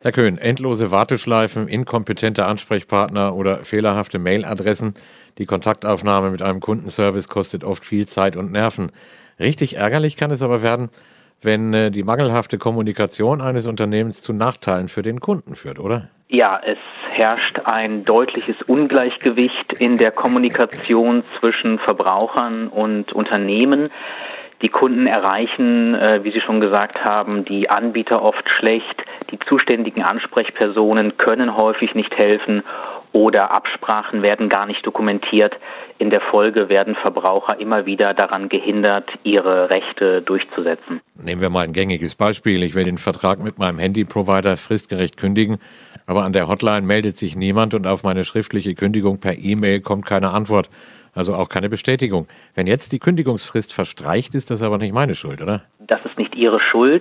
Herr Köhn, endlose Warteschleifen, inkompetente Ansprechpartner oder fehlerhafte Mailadressen. Die Kontaktaufnahme mit einem Kundenservice kostet oft viel Zeit und Nerven. Richtig ärgerlich kann es aber werden, wenn die mangelhafte Kommunikation eines Unternehmens zu Nachteilen für den Kunden führt, oder? Ja, es herrscht ein deutliches Ungleichgewicht in der Kommunikation zwischen Verbrauchern und Unternehmen. Die Kunden erreichen, wie Sie schon gesagt haben, die Anbieter oft schlecht. Die zuständigen Ansprechpersonen können häufig nicht helfen oder Absprachen werden gar nicht dokumentiert. In der Folge werden Verbraucher immer wieder daran gehindert, ihre Rechte durchzusetzen. Nehmen wir mal ein gängiges Beispiel. Ich will den Vertrag mit meinem Handyprovider fristgerecht kündigen, aber an der Hotline meldet sich niemand und auf meine schriftliche Kündigung per E-Mail kommt keine Antwort. Also auch keine Bestätigung. Wenn jetzt die Kündigungsfrist verstreicht, ist das aber nicht meine Schuld, oder? Das ist nicht Ihre Schuld,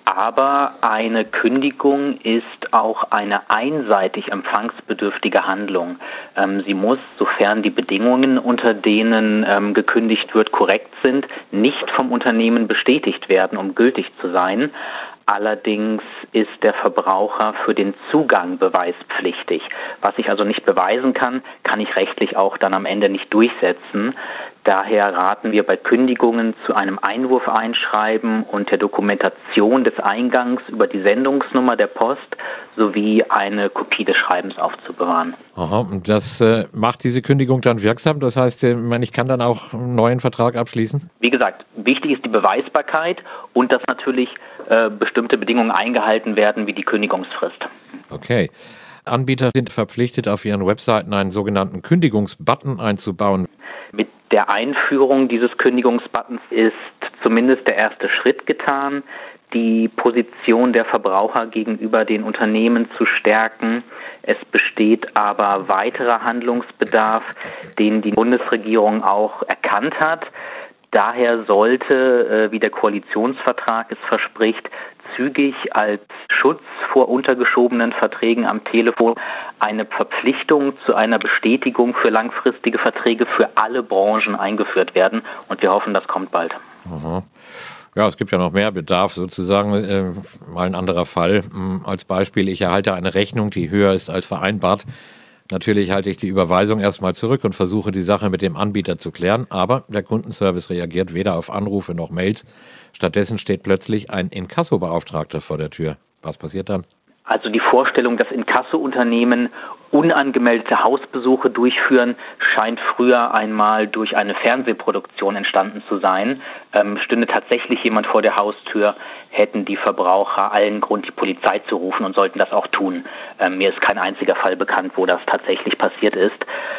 aber eine Kündigung ist auch eine einseitig empfangsbedürftige Handlung. Sie muss, sofern die Bedingungen, unter denen gekündigt wird, korrekt sind, nicht vom Unternehmen bestätigt werden, um gültig zu sein. Allerdings ist der Verbraucher für den Zugang beweispflichtig. Was ich also nicht beweisen kann, kann ich rechtlich auch dann am Ende nicht durchsetzen. Daher raten wir bei Kündigungen zu einem Einwurfeinschreiben und der Dokumentation des Eingangs über die Sendungsnummer der Post sowie eine Kopie des Schreibens aufzubewahren. Aha, und das macht diese Kündigung dann wirksam? Das heißt, ich kann dann auch einen neuen Vertrag abschließen? Wie gesagt, wichtig ist die Beweisbarkeit und dass natürlich bestimmte Bedingungen eingehalten werden, wie die Kündigungsfrist. Okay. Anbieter sind verpflichtet, auf ihren Webseiten einen sogenannten Kündigungsbutton einzubauen. Mit der Einführung dieses Kündigungsbuttons ist zumindest der erste Schritt getan, die Position der Verbraucher gegenüber den Unternehmen zu stärken. Es besteht aber weiterer Handlungsbedarf, den die Bundesregierung auch erkannt hat. Daher sollte, wie der Koalitionsvertrag es verspricht, zügig als Schutz vor untergeschobenen Verträgen am Telefon eine Verpflichtung zu einer Bestätigung für langfristige Verträge für alle Branchen eingeführt werden. Und wir hoffen, das kommt bald. Aha. Ja, es gibt ja noch mehr Bedarf sozusagen. Mal ein anderer Fall. Als Beispiel, ich erhalte eine Rechnung, die höher ist als vereinbart. Natürlich halte ich die Überweisung erstmal zurück und versuche die Sache mit dem Anbieter zu klären, aber der Kundenservice reagiert weder auf Anrufe noch Mails. Stattdessen steht plötzlich ein Inkassobeauftragter vor der Tür. Was passiert dann? Also die Vorstellung, dass Inkassounternehmen unangemeldete Hausbesuche durchführen, scheint früher einmal durch eine Fernsehproduktion entstanden zu sein. Stünde tatsächlich jemand vor der Haustür, hätten die Verbraucher allen Grund, die Polizei zu rufen und sollten das auch tun. Mir ist kein einziger Fall bekannt, wo das tatsächlich passiert ist.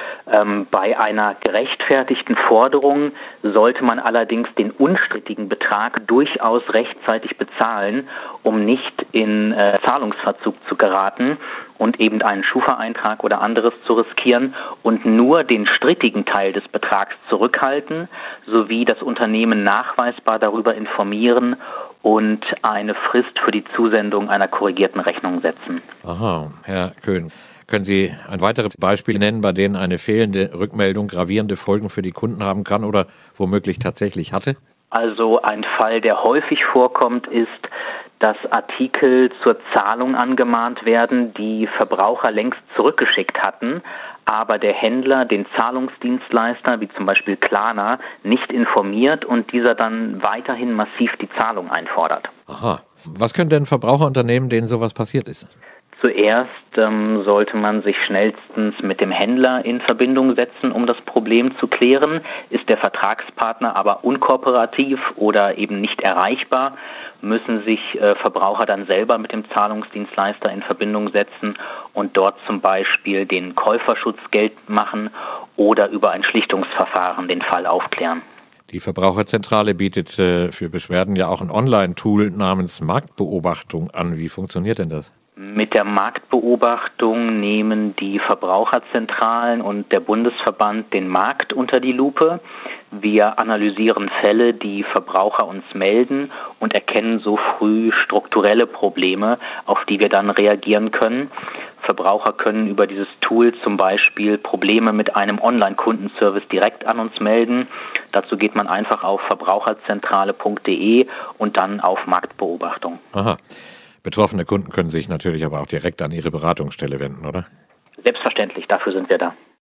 Bei einer gerechtfertigten Forderung sollte man allerdings den unstrittigen Betrag durchaus rechtzeitig bezahlen, um nicht in Zahlungsverzug zu geraten und eben einen Schufa-Eintrag oder anderes zu riskieren und nur den strittigen Teil des Betrags zurückhalten, sowie das Unternehmen nachweisbar darüber informieren und eine Frist für die Zusendung einer korrigierten Rechnung setzen. Aha, Herr Köhn. Können Sie ein weiteres Beispiel nennen, bei denen eine fehlende Rückmeldung gravierende Folgen für die Kunden haben kann oder womöglich tatsächlich hatte? Also ein Fall, der häufig vorkommt, ist, dass Artikel zur Zahlung angemahnt werden, die Verbraucher längst zurückgeschickt hatten, aber der Händler den Zahlungsdienstleister, wie zum Beispiel Klarna, nicht informiert und dieser dann weiterhin massiv die Zahlung einfordert. Aha. Was können denn Verbraucher unternehmen, denen sowas passiert ist? Zuerst sollte man sich schnellstens mit dem Händler in Verbindung setzen, um das Problem zu klären. Ist der Vertragspartner aber unkooperativ oder eben nicht erreichbar, müssen sich Verbraucher dann selber mit dem Zahlungsdienstleister in Verbindung setzen und dort zum Beispiel den Käuferschutz geltend machen oder über ein Schlichtungsverfahren den Fall aufklären. Die Verbraucherzentrale bietet für Beschwerden ja auch ein Online-Tool namens Marktbeobachtung an. Wie funktioniert denn das? Mit der Marktbeobachtung nehmen die Verbraucherzentralen und der Bundesverband den Markt unter die Lupe. Wir analysieren Fälle, die Verbraucher uns melden und erkennen so früh strukturelle Probleme, auf die wir dann reagieren können. Verbraucher können über dieses Tool zum Beispiel Probleme mit einem Online-Kundenservice direkt an uns melden. Dazu geht man einfach auf verbraucherzentrale.de und dann auf Marktbeobachtung. Aha. Betroffene Kunden können sich natürlich aber auch direkt an Ihre Beratungsstelle wenden, oder? Selbstverständlich, dafür sind wir da.